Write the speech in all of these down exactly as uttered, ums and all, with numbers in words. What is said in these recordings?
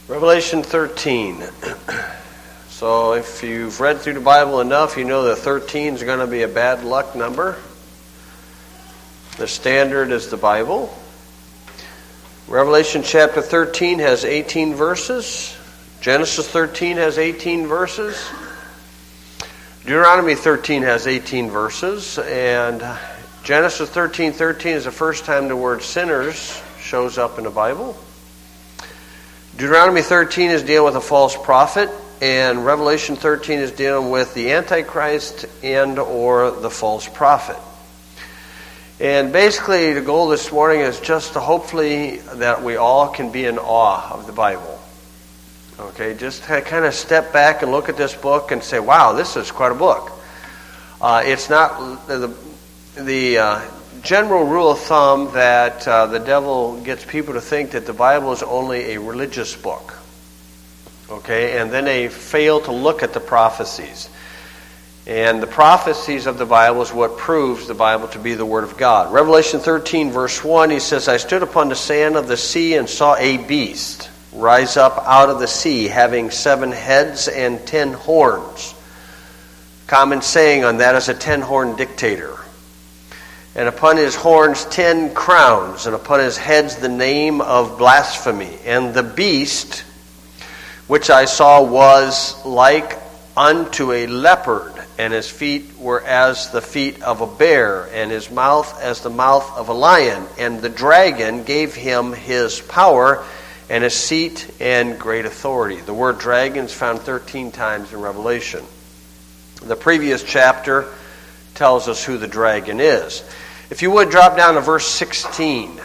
Revelation thirteen. So if you've read through the Bible enough, you know that thirteen is going to be a bad luck number. The standard is the Bible. Revelation chapter thirteen has eighteen verses. Genesis thirteen has eighteen verses. Deuteronomy thirteen has eighteen verses. And Genesis thirteen thirteen is the first time the word sinners shows up in the Bible. Deuteronomy thirteen is dealing with a false prophet, and Revelation thirteen is dealing with the Antichrist and or the false prophet. And basically the goal this morning is just to hopefully that we all can be in awe of the Bible. Okay, just to kind of step back and look at this book and say, wow, this is quite a book. Uh, it's not the, the uh, general rule of thumb that uh, the devil gets people to think that the Bible is only a religious book. Okay, and then they fail to look at the prophecies. And the prophecies of the Bible is what proves the Bible to be the Word of God. Revelation thirteen verse one, he says, I stood upon the sand of the sea and saw a beast rise up out of the sea, having seven heads and ten horns. Common saying on that is a ten-horned dictator. And upon his horns ten crowns, and upon his heads the name of blasphemy. And the beast which I saw was like unto a leopard, and his feet were as the feet of a bear, and his mouth as the mouth of a lion. And the dragon gave him his power and his seat and great authority. The word dragon is found thirteen times in Revelation. The previous chapter tells us who the dragon is. If you would, drop down to verse sixteen.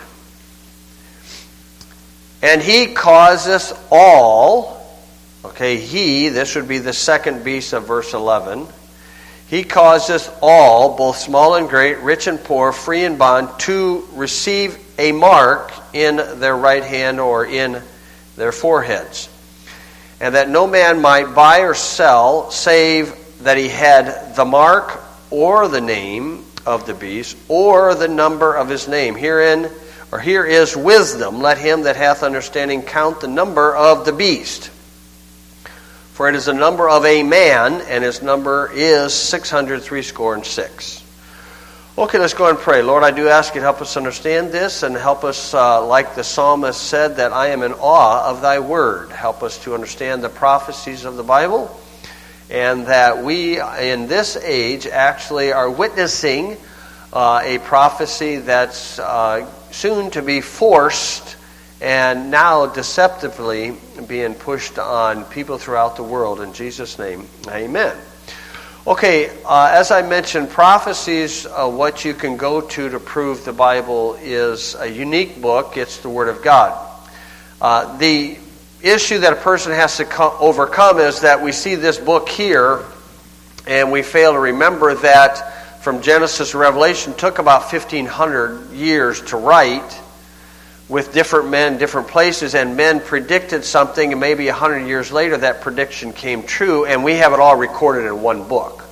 And he causeth all, okay, he, this would be the second beast of verse eleven. He causeth all, both small and great, rich and poor, free and bond, to receive a mark in their right hand or in their foreheads. And that no man might buy or sell, save that he had the mark or the name of the beast, or the number of his name. Herein, or here is wisdom. Let him that hath understanding count the number of the beast. For it is the number of a man, and his number is six hundred threescore and six. Okay, let's go and pray. Lord, I do ask you to help us understand this, and help us, uh, like the psalmist said, that I am in awe of thy word. Help us to understand the prophecies of the Bible, and that we in this age actually are witnessing uh, a prophecy that's uh, soon to be forced and now deceptively being pushed on people throughout the world. In Jesus' name, amen. Okay, uh, as I mentioned, prophecies, uh, what you can go to to prove the Bible is a unique book. It's the Word of God. Uh, the issue that a person has to co- overcome is that we see this book here and we fail to remember that from Genesis to Revelation took about fifteen hundred years to write, with different men, different places, and men predicted something, and maybe one hundred years later that prediction came true, and we have it all recorded in one book.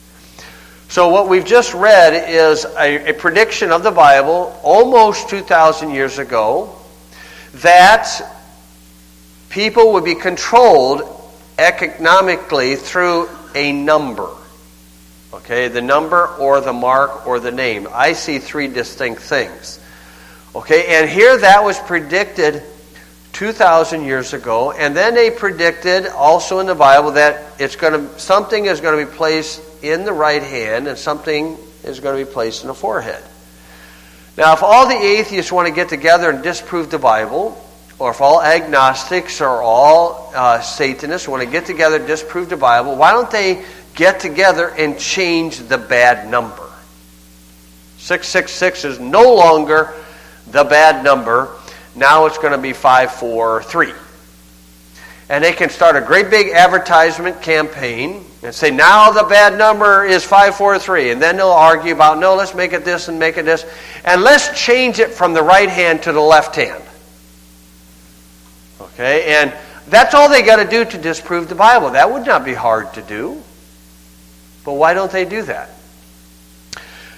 So what we've just read is a, a prediction of the Bible almost two thousand years ago that people would be controlled economically through a number. Okay, the number or the mark or the name. I see three distinct things. Okay, and here that was predicted two thousand years ago, and then they predicted also in the Bible that it's going to something is going to be placed in the right hand and something is going to be placed in the forehead. Now, if all the atheists want to get together and disprove the Bible, or if all agnostics or all uh, Satanists want to get together and disprove the Bible, why don't they get together and change the bad number? six six six is no longer the bad number. Now it's going to be five four three. And they can start a great big advertisement campaign and say, now the bad number is five four three. And then they'll argue about, no, let's make it this and make it this. And let's change it from the right hand to the left hand. Okay, and that's all they got to do to disprove the Bible. That would not be hard to do. But why don't they do that?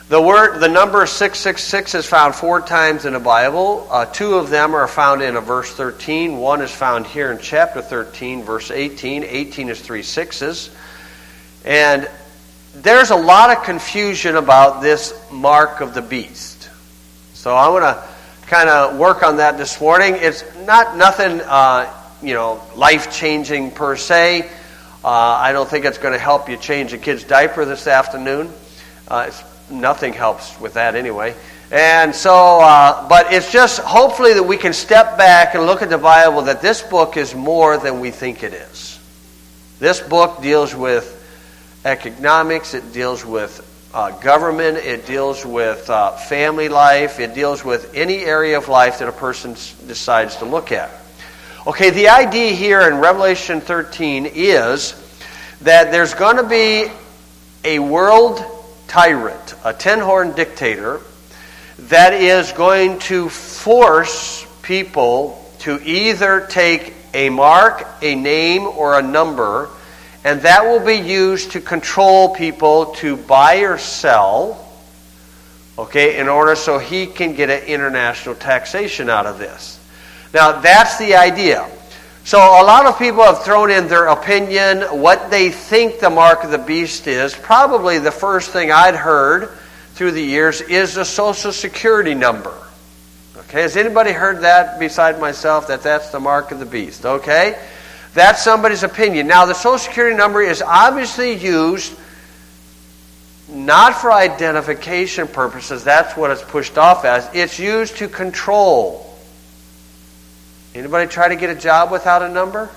The word, the number six six six is found four times in the Bible. Uh, two of them are found in a verse thirteen. One is found here in chapter thirteen, verse eighteen. eighteen is three sixes. And there's a lot of confusion about this mark of the beast. So I want to kind of work on that this morning. It's not nothing, uh, you know, life-changing per se. Uh, I don't think it's going to help you change a kid's diaper this afternoon. Uh, it's, nothing helps with that anyway. And so, uh, but it's just hopefully that we can step back and look at the Bible, that this book is more than we think it is. This book deals with economics, it deals with uh, government, it deals with uh, family life, it deals with any area of life that a person decides to look at. Okay, the idea here in Revelation thirteen is that there's going to be a world tyrant, a ten-horned dictator, that is going to force people to either take a mark, a name, or a number, and that will be used to control people to buy or sell, okay, in order so he can get an international taxation out of this. Now, that's the idea. So a lot of people have thrown in their opinion, what they think the mark of the beast is. Probably the first thing I'd heard through the years is the Social Security number. Okay, has anybody heard that beside myself, that that's the mark of the beast? Okay, that's somebody's opinion. Now, the Social Security number is obviously used not for identification purposes. That's what it's pushed off as. It's used to control. Anybody try to get a job without a number?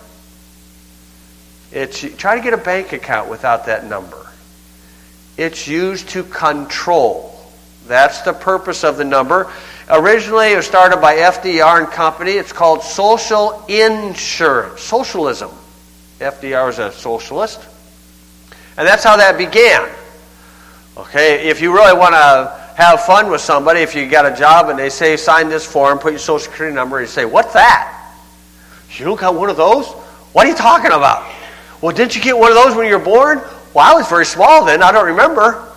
It's try to get a bank account without that number. It's used to control. That's the purpose of the number. Originally, it was started by F D R and Company. It's called social insurance, socialism. F D R was a socialist, and that's how that began. Okay, if you really want to have fun with somebody, if you got a job and they say, sign this form, put your Social Security number, and you say, what's that? You don't got one of those? What are you talking about? Well, didn't you get one of those when you were born? Well, I was very small then. I don't remember.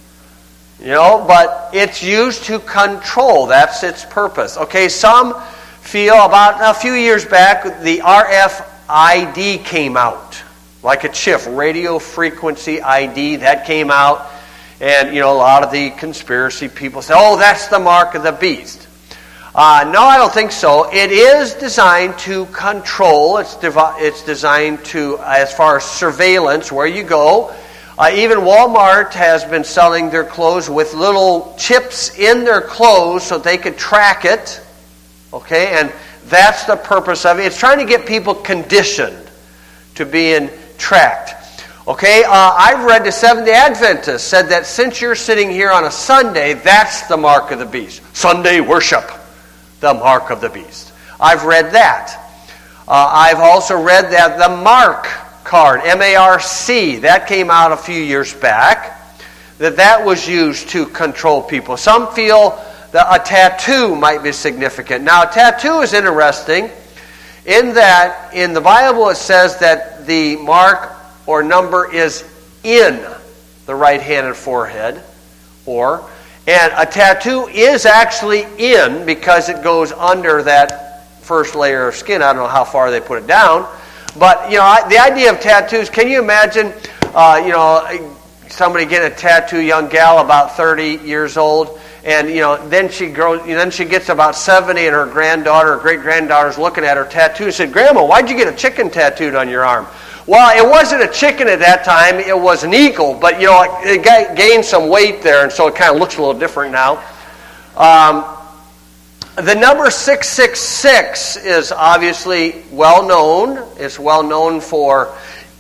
You know, but it's used to control. That's its purpose. Okay, some feel about a few years back, the R F I D came out. Like a chip, radio frequency I D, that came out. And, you know, a lot of the conspiracy people say, oh, that's the mark of the beast. Uh, no, I don't think so. It is designed to control. It's, devi- it's designed to, as far as surveillance, where you go. Uh, even Walmart has been selling their clothes with little chips in their clothes so they could track it. Okay, and that's the purpose of it. It's trying to get people conditioned to being tracked. Okay, uh, I've read the Seventh-day Adventists said that since you're sitting here on a Sunday, that's the mark of the beast. Sunday worship, the mark of the beast. I've read that. Uh, I've also read that the mark card, M A R C, that came out a few years back, that that was used to control people. Some feel that a tattoo might be significant. Now, a tattoo is interesting in that in the Bible it says that the mark or number is in the right hand and forehead, or, and a tattoo is actually in because it goes under that first layer of skin. I don't know how far they put it down, but you know, the idea of tattoos. Can you imagine, uh, you know, somebody getting a tattoo, young gal about thirty years old, and you know, then she grows, then she gets about seventy, and her granddaughter, or great granddaughter's looking at her tattoo and said, "Grandma, why'd you get a chicken tattooed on your arm?" Well, it wasn't a chicken at that time, it was an eagle, but you know, it gained some weight there, and so it kind of looks a little different now. Um, the number six six six is obviously well known. It's well known for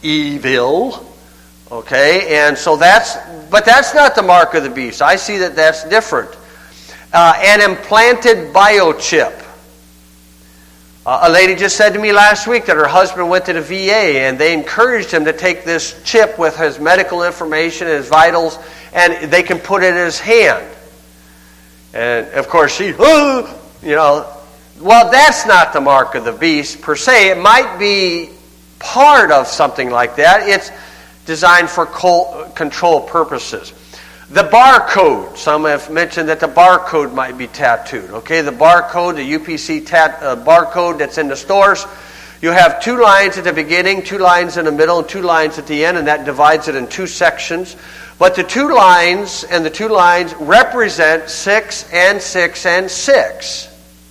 evil. Okay, and so that's, but that's not the mark of the beast. I see that that's different. Uh, an implanted biochip. Uh, a lady just said to me last week that her husband went to the V A and they encouraged him to take this chip with his medical information and his vitals, and they can put it in his hand. And of course she, oh, you know, well, that's not the mark of the beast per se. It might be part of something like that. It's designed for control purposes. The barcode. Some have mentioned that the barcode might be tattooed. Okay, the barcode, the U P C tat, uh, barcode that's in the stores. You have two lines at the beginning, two lines in the middle, and two lines at the end, and that divides it in two sections. But the two lines and the two lines represent six and six and six.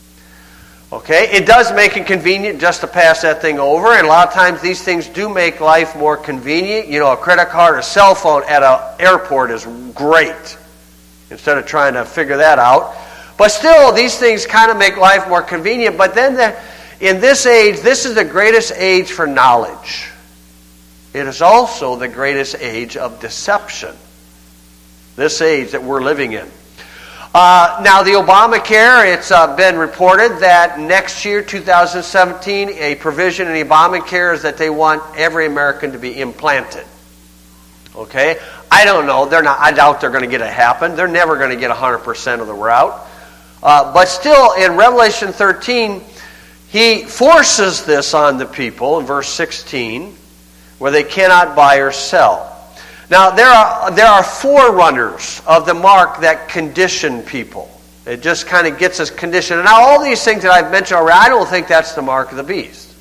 Okay, it does make it convenient just to pass that thing over, and a lot of times these things do make life more convenient. You know, a credit card or a cell phone at an airport is great, instead of trying to figure that out. But still, these things kind of make life more convenient. But then the, in this age, this is the greatest age for knowledge. It is also the greatest age of deception, this age that we're living in. Uh, now, the Obamacare, it's uh, been reported that next year, two thousand seventeen, a provision in Obamacare is that they want every American to be implanted. Okay? I don't know. They're not. I doubt they're going to get it happen. They're never going to get one hundred percent of the route. Uh, but still, in Revelation thirteen, he forces this on the people in verse sixteen, where they cannot buy or sell. Now, there are there are forerunners of the mark that condition people. It just kind of gets us conditioned. And now, all these things that I've mentioned already, I don't think that's the mark of the beast.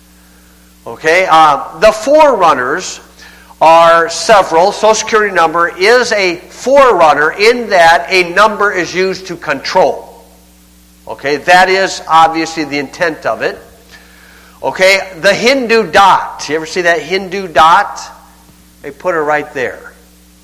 Okay? Uh, the forerunners are several. Social Security number is a forerunner in that a number is used to control. Okay? That is obviously the intent of it. Okay? The Hindu dot. You ever see that Hindu dot? They put it right there.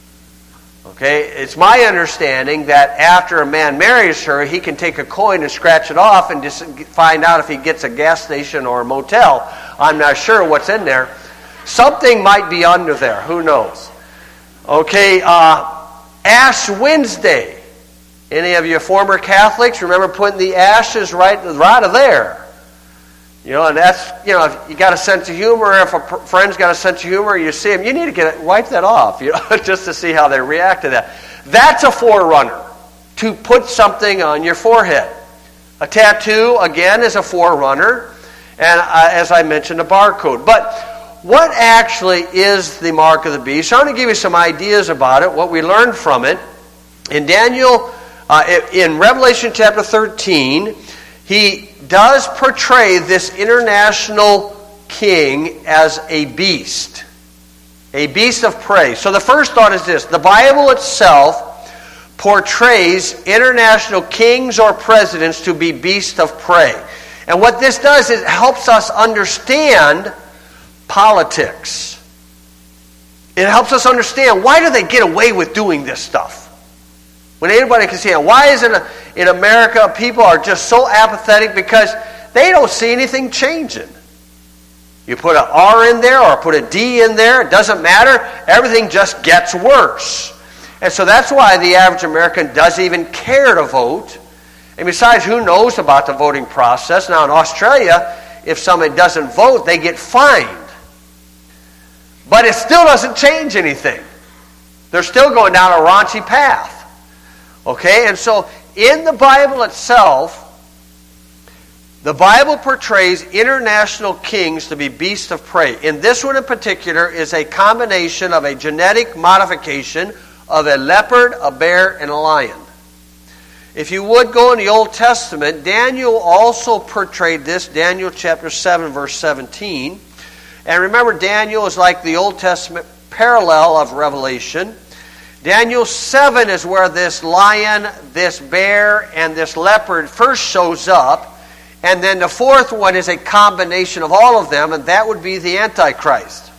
Okay? It's my understanding that after a man marries her, he can take a coin and scratch it off and just find out if he gets a gas station or a motel. I'm not sure what's in there. Something might be under there. Who knows? Okay, uh, Ash Wednesday. Any of you former Catholics remember putting the ashes right, right of there? You know, and that's, you know, if you got a sense of humor, if a friend's got a sense of humor, you see them, you need to get it, wipe that off, you know, just to see how they react to that. That's a forerunner, to put something on your forehead. A tattoo, again, is a forerunner, and uh, as I mentioned, a barcode. But what actually is the mark of the beast? I want to give you some ideas about it, what we learned from it. In Daniel, uh, in Revelation chapter thirteen, he does portray this international king as a beast. A beast of prey. So the first thought is this. The Bible itself portrays international kings or presidents to be beasts of prey. And what this does is it helps us understand politics. It helps us understand, why do they get away with doing this stuff? When anybody can see it. Why is it in America people are just so apathetic? Because they don't see anything changing. You put an R in there or put a D in there, it doesn't matter. Everything just gets worse. And so that's why the average American doesn't even care to vote. And besides, who knows about the voting process? Now in Australia, if somebody doesn't vote, they get fined. But it still doesn't change anything. They're still going down a raunchy path. Okay, and so in the Bible itself, the Bible portrays international kings to be beasts of prey. In this one in particular is a combination of a genetic modification of a leopard, a bear, and a lion. If you would go in the Old Testament, Daniel also portrayed this, Daniel chapter seven, verse seventeen. And remember, Daniel is like the Old Testament parallel of Revelation. Daniel seven is where this lion, this bear, and this leopard first shows up. And then the fourth one is a combination of all of them, and that would be the Antichrist.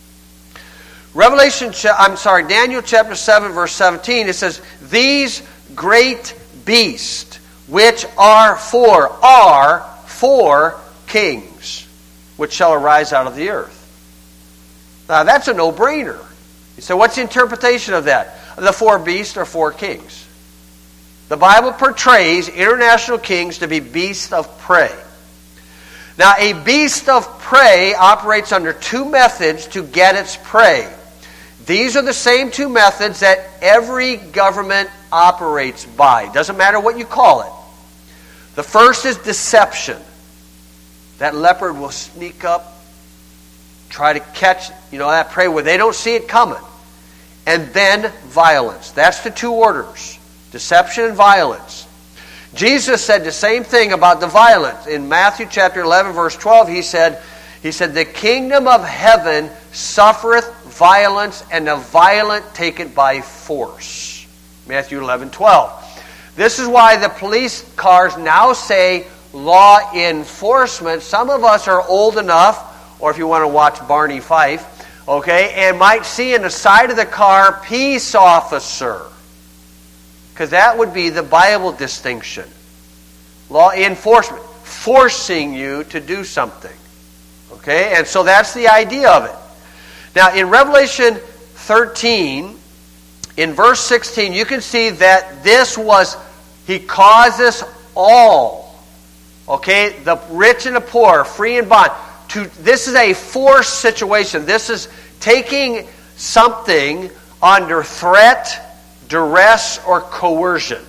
Revelation, I'm sorry, Daniel chapter seven, verse seventeen, it says, "These great beasts, which are four, are four kings, which shall arise out of the earth." Now that's a no-brainer. So what's the interpretation of that? The four beasts are four kings. The Bible portrays international kings to be beasts of prey. Now, a beast of prey operates under two methods to get its prey. These are the same two methods that every government operates by. Doesn't matter what you call it. The first is deception. That leopard will sneak up, try to catch, you know, that prey where they don't see it coming. and then violence. That's the two orders. Deception and violence. Jesus said the same thing about the violence. In Matthew chapter eleven, verse twelve, he said, he said, the kingdom of heaven suffereth violence, and the violent take it by force. Matthew eleven, twelve. This is why the police cars now say law enforcement. Some of us are old enough, or if you want to watch Barney Fife, okay, and might see in the side of the car, peace officer. Because that would be the Bible distinction. Law enforcement, forcing you to do something. Okay, and so that's the idea of it. Now, in Revelation thirteen, in verse sixteen, you can see that this was, he causes all, okay, the rich and the poor, free and bond, to, this is a forced situation. This is taking something under threat, duress, or coercion.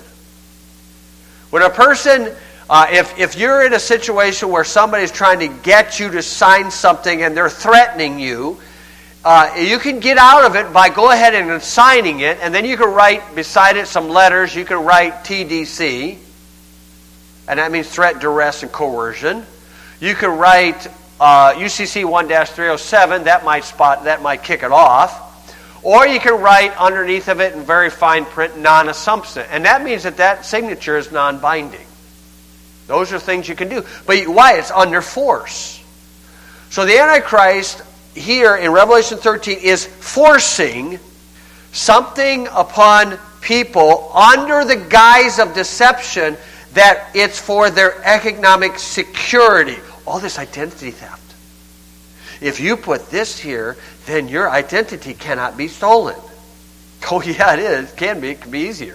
When a person, uh, if, if you're in a situation where somebody's trying to get you to sign something and they're threatening you, uh, you can get out of it by go ahead and signing it, and then you can write beside it some letters. You can write T D C, and that means threat, duress, and coercion. You can write uh, U C C one dash three oh seven. That might spot. That might kick it off. Or you can write underneath of it in very fine print, non-assumption. And that means that that signature is non-binding. Those are things you can do. But why? It's under force. So the Antichrist here in Revelation thirteen is forcing something upon people under the guise of deception that it's for their economic security. All this identity theft. If you put this here, then your identity cannot be stolen. Oh yeah, it is. It can be. It can be easier.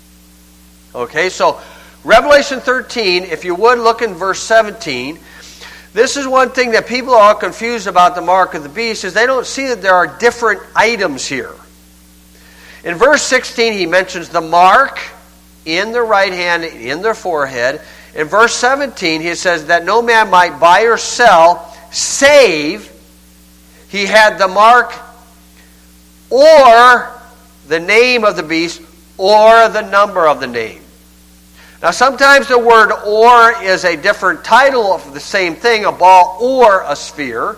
Okay, so Revelation thirteen, if you would look in verse seventeen, this is one thing that people are all confused about the mark of the beast, is they don't see that there are different items here. In verse sixteen, he mentions the mark in their right hand, in their forehead. In verse seventeen, he says that no man might buy or sell save he had the mark or the name of the beast or the number of the name. Now sometimes the word or is a different title of the same thing, a ball or a sphere.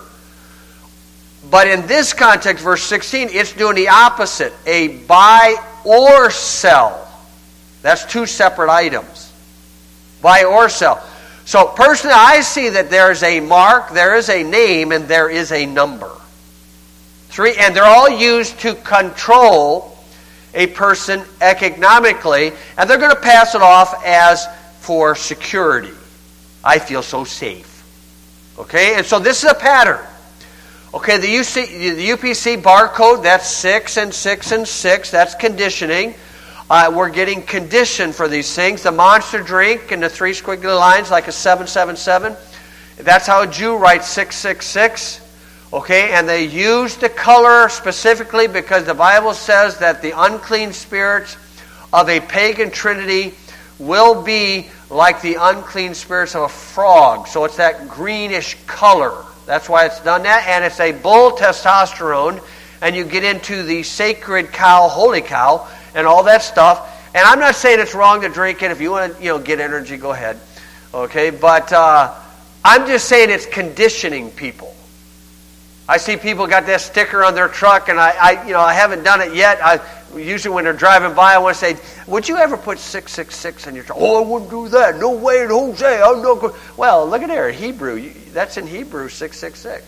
But in this context, verse sixteen, it's doing the opposite. A buy or sell. That's two separate items. Buy or sell. So personally, I see that there is a mark, there is a name, and there is a number. Three, and they're all used to control a person economically, and they're going to pass it off as for security. I feel so safe. Okay, and so this is a pattern. Okay, the U C, the U P C barcode, that's six and six and six. That's conditioning. Uh, we're getting conditioned for these things. The monster drink and the three squiggly lines like a seven seven seven. That's how a Jew writes six six six. Okay, and they use the color specifically because the Bible says that the unclean spirits of a pagan trinity will be like the unclean spirits of a frog. So it's that greenish color. That's why it's done that. And it's a bull testosterone. And you get into the sacred cow, holy cow, and all that stuff. And I'm not saying it's wrong to drink it. If you want to, you know, get energy, go ahead. Okay, but uh, I'm just saying it's conditioning people. I see people got that sticker on their truck, and I, I you know, I haven't done it yet. I usually when they're driving by, I want to say, "Would you ever put six six six on your truck?" "Oh, I wouldn't do that. No way, Jose. I'm not going." Well, look at there, Hebrew. That's in Hebrew, six six six.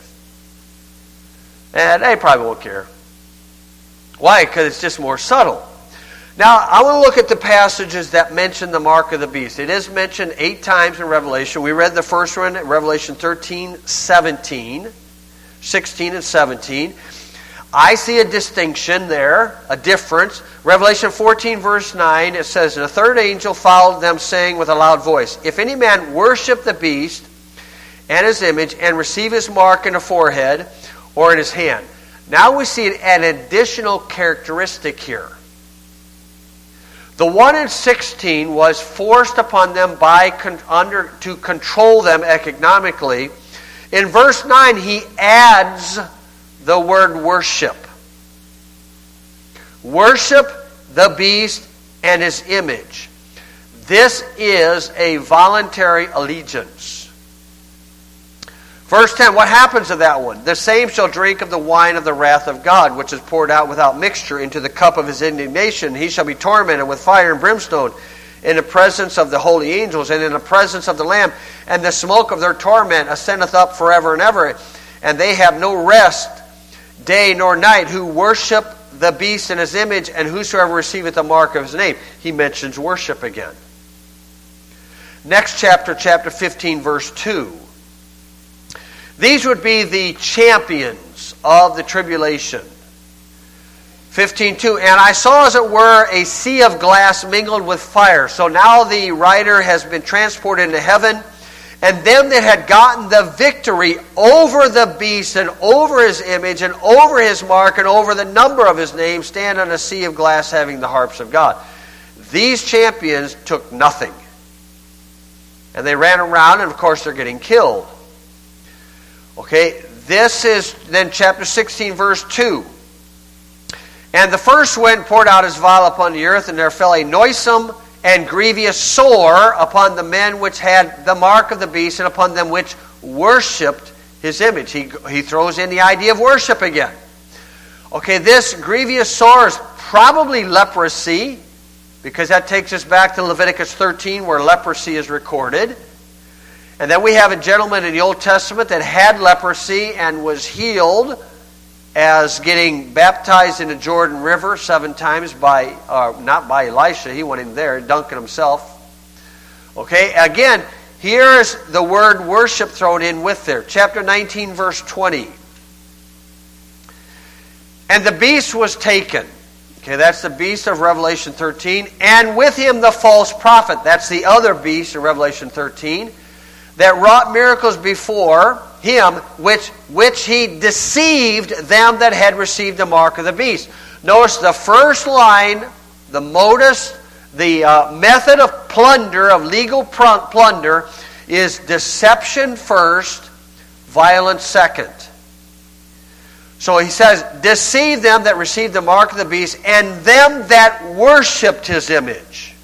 And they probably won't care. Why? Because it's just more subtle. Now, I want to look at the passages that mention the mark of the beast. It is mentioned eight times in Revelation. We read the first one, Revelation thirteen, seventeen. sixteen and seventeen. I see a distinction there, a difference. Revelation fourteen verse nine, it says, "And a third angel followed them, saying with a loud voice, If any man worship the beast and his image, and receive his mark in the forehead or in his hand." Now we see an additional characteristic here. The one in sixteen was forced upon them by con- under to control them economically. In verse nine, he adds the word worship. worship the beast and his image. This is a voluntary allegiance. Verse ten, what happens to that one? The same shall drink of the wine of the wrath of God, which is poured out without mixture into the cup of his indignation. He shall be tormented with fire and brimstone in the presence of the holy angels and in the presence of the Lamb. And the smoke of their torment ascendeth up forever and ever. And they have no rest day nor night, who worship the beast in his image, and whosoever receiveth the mark of his name. He mentions worship again. Next chapter, chapter fifteen, verse two. These would be the champions of the tribulation. fifteen two, and I saw as it were a sea of glass mingled with fire. So now the writer has been transported into heaven, and them that had gotten the victory over the beast and over his image and over his mark and over the number of his name stand on a sea of glass having the harps of God. These champions took nothing. And they ran around, and of course they're getting killed. Okay, this is then chapter sixteen, verse two. And the first wind poured out his vial upon the earth, and there fell a noisome and grievous sore upon the men which had the mark of the beast, and upon them which worshipped his image. He, he throws in the idea of worship again. Okay, this grievous sore is probably leprosy, because that takes us back to Leviticus thirteen, where leprosy is recorded. And then we have a gentleman in the Old Testament that had leprosy and was healed as getting baptized in the Jordan River seven times by, uh, not by Elisha, he went in there, dunking himself. Okay, again, here's the word worship thrown in with there. Chapter nineteen, verse twenty. And the beast was taken. Okay, that's the beast of Revelation thirteen. And with him the false prophet. That's the other beast in Revelation thirteen. That wrought miracles before him, which which he deceived them that had received the mark of the beast. Notice the first line, the modus, the uh, method of plunder, of legal plunder, is deception first, violence second. So he says, deceive them that received the mark of the beast, and them that worshipped his image.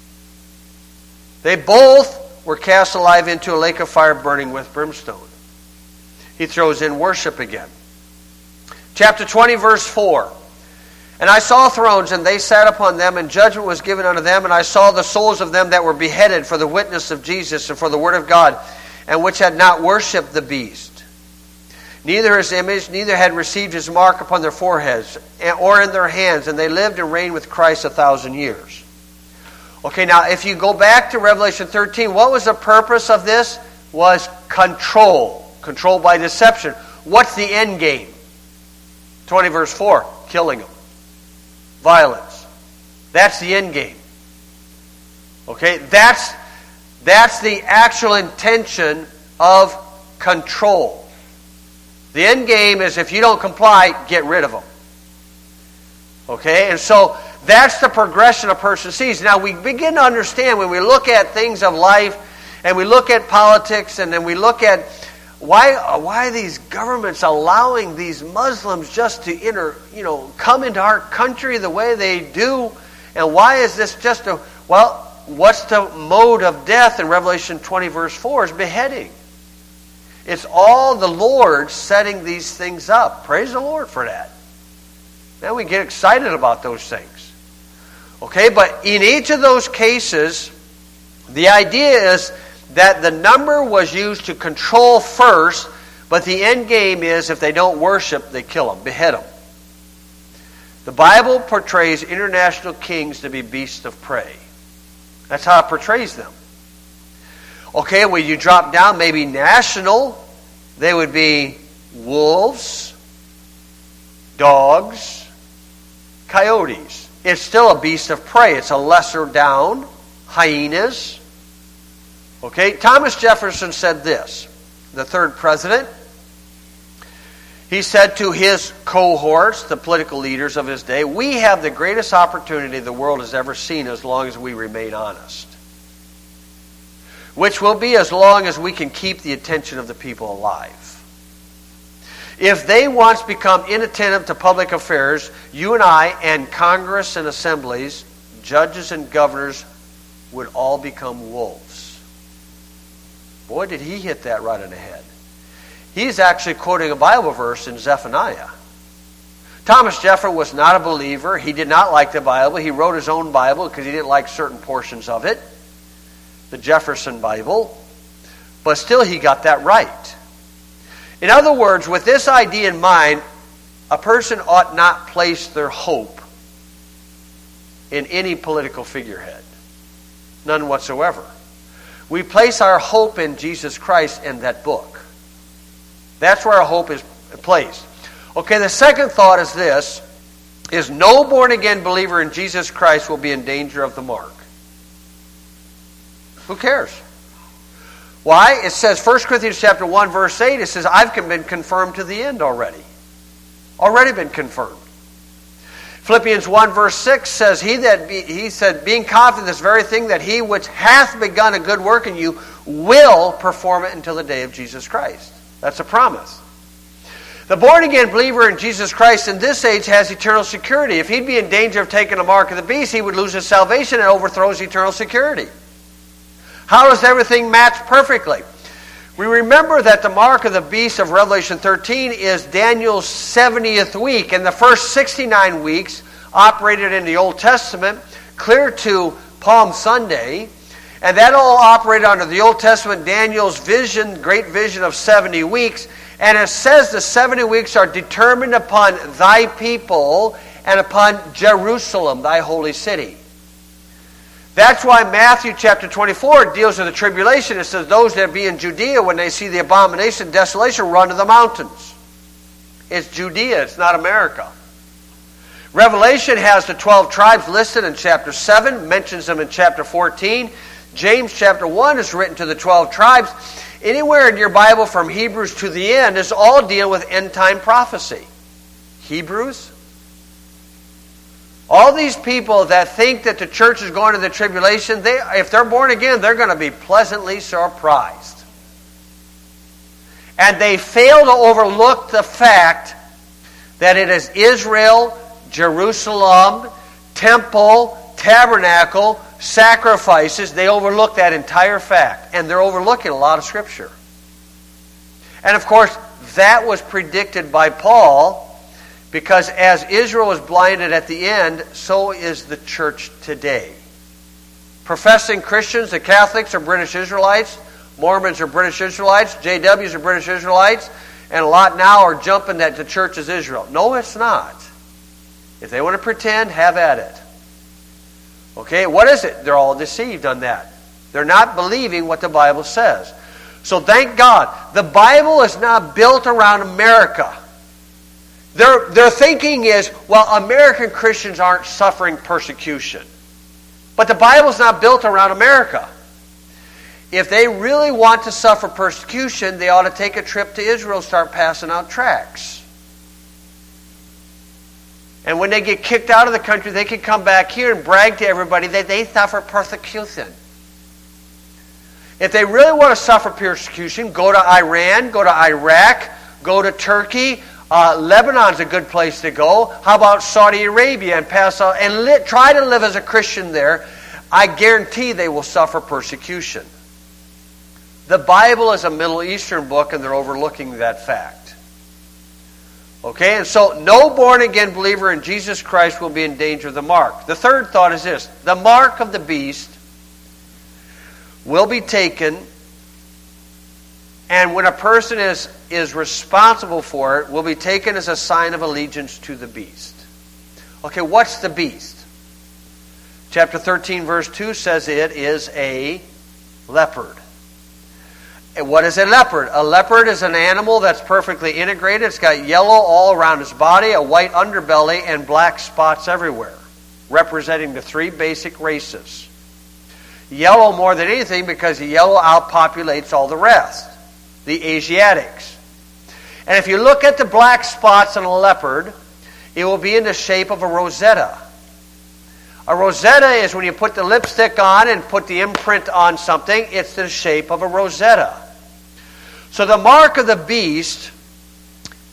They both were cast alive into a lake of fire burning with brimstone. He throws in worship again. Chapter twenty, verse four. And I saw thrones, and they sat upon them, and judgment was given unto them. And I saw the souls of them that were beheaded for the witness of Jesus and for the word of God, and which had not worshipped the beast, neither his image, neither had received his mark upon their foreheads or in their hands. And they lived and reigned with Christ a thousand years. Okay, now if you go back to Revelation thirteen, what was the purpose of this? Was control. Control by deception. What's the end game? twenty verse four, killing them. Violence. That's the end game. Okay, that's, that's the actual intention of control. The end game is if you don't comply, get rid of them. Okay, and so that's the progression a person sees. Now we begin to understand when we look at things of life and we look at politics and then we look at why why are these governments allowing these Muslims just to enter, you know, come into our country the way they do, and why is this just a, well, what's the mode of death in Revelation twenty verse four is beheading. It's all the Lord setting these things up. Praise the Lord for that. Then we get excited about those things. Okay, but in each of those cases, the idea is that the number was used to control first, but the end game is if they don't worship, they kill them, behead them. The Bible portrays international kings to be beasts of prey. That's how it portrays them. Okay, when you drop down, maybe national, they would be wolves, dogs, coyotes. It's still a beast of prey. It's a lesser down. Hyenas. Okay, Thomas Jefferson said this, the third president. He said to his cohorts, the political leaders of his day, we have the greatest opportunity the world has ever seen as long as we remain honest. Which will be as long as we can keep the attention of the people alive. If they once become inattentive to public affairs, you and I and Congress and assemblies, judges and governors would all become wolves. Boy, did he hit that right on the head. He's actually quoting a Bible verse in Zephaniah. Thomas Jefferson was not a believer. He did not like the Bible. He wrote his own Bible because he didn't like certain portions of it, the Jefferson Bible. But still, he got that right. In other words, with this idea in mind, a person ought not place their hope in any political figurehead. None whatsoever. We place our hope in Jesus Christ and that book. That's where our hope is placed. Okay, the second thought is this, is no born-again believer in Jesus Christ will be in danger of the mark. Who cares? Why? It says, First Corinthians chapter one, verse eight, it says, I've been confirmed to the end already. Already been confirmed. Philippians one, verse six says, He that be, he said, being confident this very thing, that he which hath begun a good work in you will perform it until the day of Jesus Christ. That's a promise. The born-again believer in Jesus Christ in this age has eternal security. If he'd be in danger of taking the mark of the beast, he would lose his salvation and overthrows eternal security. How does everything match perfectly? We remember that the mark of the beast of Revelation thirteen is Daniel's seventieth week, and the first sixty-nine weeks operated in the Old Testament, clear to Palm Sunday, and that all operated under the Old Testament, Daniel's vision, great vision of seventy weeks, and it says the seventy weeks are determined upon thy people and upon Jerusalem, thy holy city. That's why Matthew chapter twenty-four deals with the tribulation. It says those that be in Judea, when they see the abomination and desolation, run to the mountains. It's Judea, it's not America. Revelation has the twelve tribes listed in chapter seven, mentions them in chapter fourteen. James chapter one is written to the twelve tribes. Anywhere in your Bible from Hebrews to the end is all dealing with end-time prophecy. Hebrews. All these people that think that the church is going to the tribulation, they, if they're born again, they're going to be pleasantly surprised. And they fail to overlook the fact that it is Israel, Jerusalem, temple, tabernacle, sacrifices. They overlook that entire fact. And they're overlooking a lot of Scripture. And of course, that was predicted by Paul, because as Israel was blinded at the end, so is the church today. Professing Christians, the Catholics are British Israelites, Mormons are British Israelites, J Ws are British Israelites, and a lot now are jumping that the church is Israel. No, it's not. If they want to pretend, have at it. Okay, what is it? They're all deceived on that. They're not believing what the Bible says. So thank God. The Bible is not built around America. Their, their thinking is, well, American Christians aren't suffering persecution. But the Bible's not built around America. If they really want to suffer persecution, they ought to take a trip to Israel and start passing out tracts. And when they get kicked out of the country, they can come back here and brag to everybody that they suffer persecution. If they really want to suffer persecution, go to Iran, go to Iraq, go to Turkey. Uh, Lebanon's a good place to go. How about Saudi Arabia and pass out and li- try to live as a Christian there? I guarantee they will suffer persecution. The Bible is a Middle Eastern book, and they're overlooking that fact. Okay, and so no born-again believer in Jesus Christ will be in danger of the mark. The third thought is this: the mark of the beast will be taken, and when a person is, is responsible for it, will be taken as a sign of allegiance to the beast. Okay, what's the beast? Chapter thirteen, verse two says it is a leopard. And what is a leopard? A leopard is an animal that's perfectly integrated. It's got yellow all around its body, a white underbelly, and black spots everywhere, representing the three basic races. Yellow more than anything because the yellow outpopulates all the rest. The Asiatics. And if you look at the black spots on a leopard, it will be in the shape of a rosetta. A rosetta is when you put the lipstick on and put the imprint on something, it's the shape of a rosetta. So the mark of the beast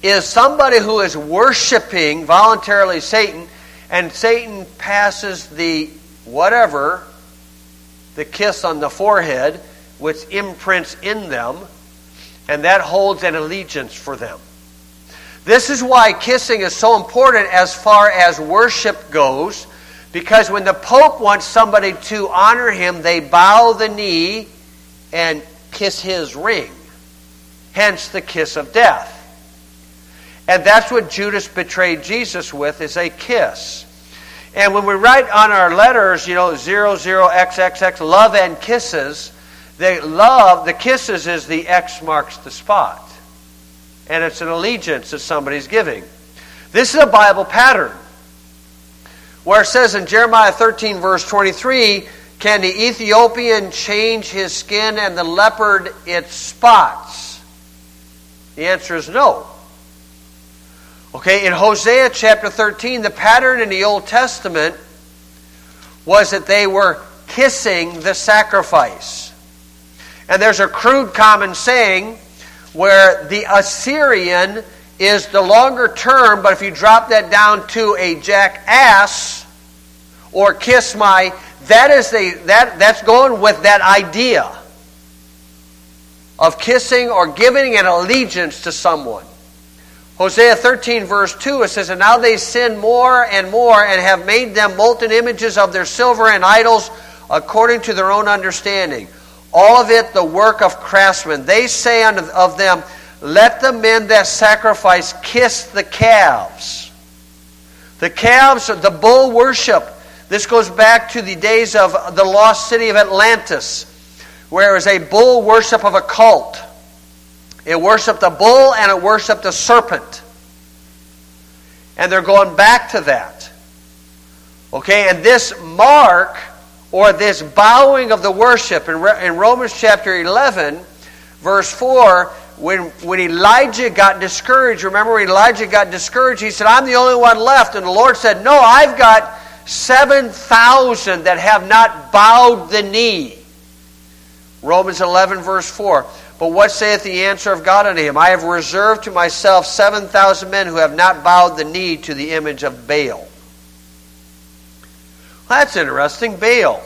is somebody who is worshiping voluntarily Satan, and Satan passes the whatever, the kiss on the forehead, which imprints in them, and that holds an allegiance for them. This is why kissing is so important as far as worship goes, because when the Pope wants somebody to honor him, they bow the knee and kiss his ring. Hence the kiss of death. And that's what Judas betrayed Jesus with, is a kiss. And when we write on our letters, you know, zero zero X X X, love and kisses, the love, the kisses is the X marks the spot. And it's an allegiance that somebody's giving. This is a Bible pattern, where it says in Jeremiah thirteen, verse twenty-three, can the Ethiopian change his skin and the leopard its spots? The answer is no. Okay, in Hosea chapter thirteen, the pattern in the Old Testament was that they were kissing the sacrifice. And there's a crude common saying where the Assyrian is the longer term, but if you drop that down to a jackass or kiss my, that is the that that's going with that idea of kissing or giving an allegiance to someone. Hosea thirteen verse two, it says, and now they sin more and more and have made them molten images of their silver and idols according to their own understanding. All of it the work of craftsmen. They say unto of them, let the men that sacrifice kiss the calves. The calves, the bull worship. This goes back to the days of the lost city of Atlantis, where it was a bull worship of a cult. It worshipped a bull and it worshipped a serpent. And they're going back to that. Okay, and this mark, or this bowing of the worship, in, in Romans chapter eleven, verse four, when, when Elijah got discouraged, remember when Elijah got discouraged, he said, I'm the only one left. And the Lord said, no, I've got seven thousand that have not bowed the knee. Romans eleven, verse four. But what saith the answer of God unto him? I have reserved to myself seven thousand men who have not bowed the knee to the image of Baal. Well, that's interesting, Baal.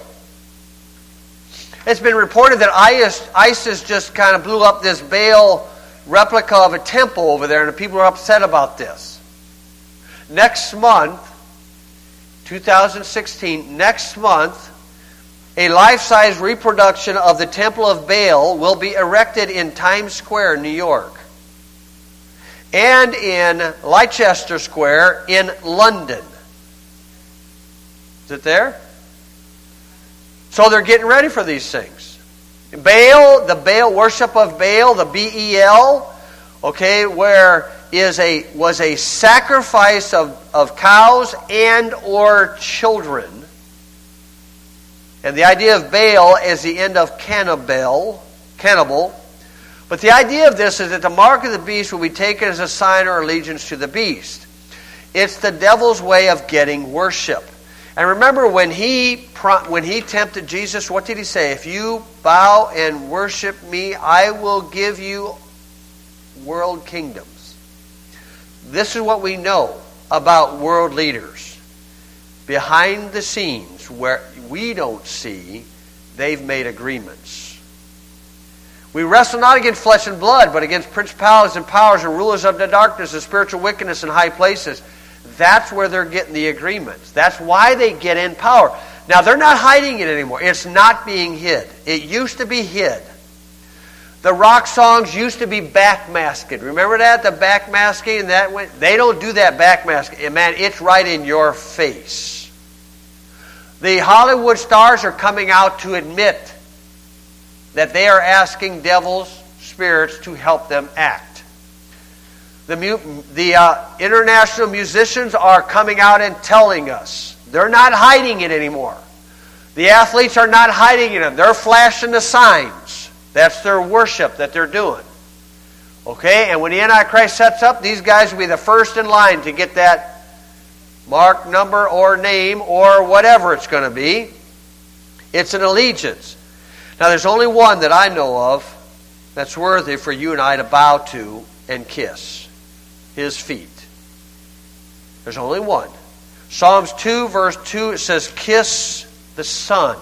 It's been reported that ISIS just kind of blew up this Baal replica of a temple over there, and the people are upset about this. Next month, two thousand sixteen, next month, a life-size reproduction of the Temple of Baal will be erected in Times Square, New York, and in Leicester Square in London. Is it there? So they're getting ready for these things. Baal, the Baal worship of Baal, the B E L, okay, where is a was a sacrifice of, of cows and or children. And the idea of Baal is the end of cannibal, cannibal. But the idea of this is that the mark of the beast will be taken as a sign or allegiance to the beast. It's the devil's way of getting worship. And remember, when he when he tempted Jesus, what did he say? If you bow and worship me, I will give you world kingdoms. This is what we know about world leaders. Behind the scenes, where we don't see, they've made agreements. We wrestle not against flesh and blood, but against principalities and powers and rulers of the darkness and spiritual wickedness in high places. That's where they're getting the agreements. That's why they get in power. Now, they're not hiding it anymore. It's not being hid. It used to be hid. The rock songs used to be backmasked. Remember that? The backmasking? That went, they don't do that backmasking. Man, it's right in your face. The Hollywood stars are coming out to admit that they are asking devils, spirits, to help them act. The, the uh, international musicians are coming out and telling us. They're not hiding it anymore. The athletes are not hiding it. They're flashing the signs. That's their worship that they're doing. Okay? And when the Antichrist sets up, these guys will be the first in line to get that mark, number, or name, or whatever it's going to be. It's an allegiance. Now, there's only one that I know of that's worthy for you and I to bow to and kiss. his feet. There's only one. Psalms two, verse two, it says, kiss the Son.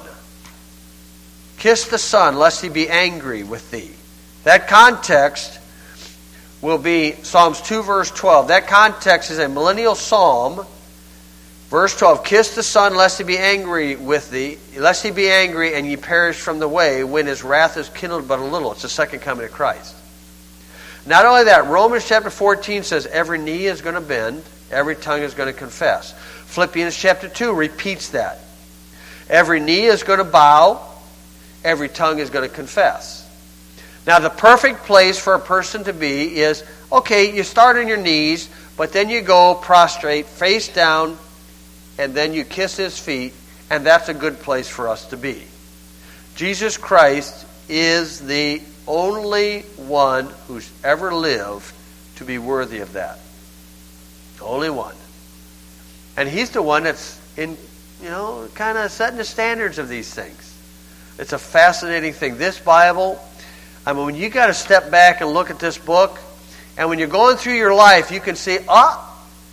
Kiss the Son, lest he be angry with thee. That context will be Psalms two, verse twelve. That context is a millennial psalm. Verse twelve, kiss the Son, lest he be angry with thee, lest he be angry and ye perish from the way, when his wrath is kindled but a little. It's the second coming of Christ. Not only that, Romans chapter fourteen says every knee is going to bend, every tongue is going to confess. Philippians chapter two repeats that. Every knee is going to bow, every tongue is going to confess. Now, the perfect place for a person to be is, okay, you start on your knees, but then you go prostrate, face down, and then you kiss his feet, and that's a good place for us to be. Jesus Christ is the only one who's ever lived to be worthy of that. The only one. And he's the one that's in, you know, kind of setting the standards of these things. It's a fascinating thing. This Bible, I mean, when you got to step back and look at this book, and when you're going through your life, you can see, ah,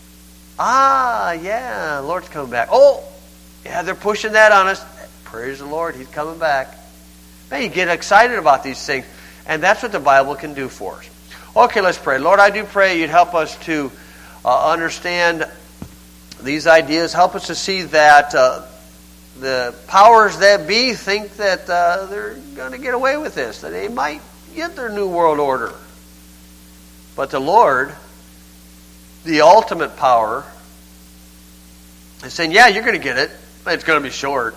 ah, yeah, the Lord's coming back. Oh, yeah, they're pushing that on us. Praise the Lord, he's coming back. Man, you get excited about these things, and that's what the Bible can do for us. Okay, let's pray. Lord, I do pray you'd help us to uh, understand these ideas. Help us to see that uh, the powers that be think that uh, they're going to get away with this, that they might get their new world order. But the Lord, the ultimate power, is saying, yeah, you're going to get it, but it's going to be short.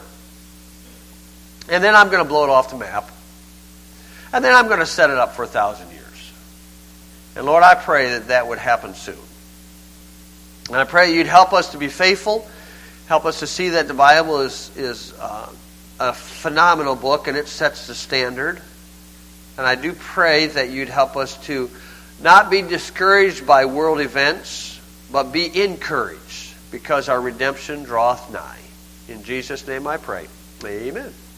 And then I'm going to blow it off the map. And then I'm going to set it up for a thousand years. And Lord, I pray that that would happen soon. And I pray you'd help us to be faithful. Help us to see that the Bible is, is uh, a phenomenal book, and it sets the standard. And I do pray that you'd help us to not be discouraged by world events, but be encouraged, because our redemption draweth nigh. In Jesus' name I pray. Amen.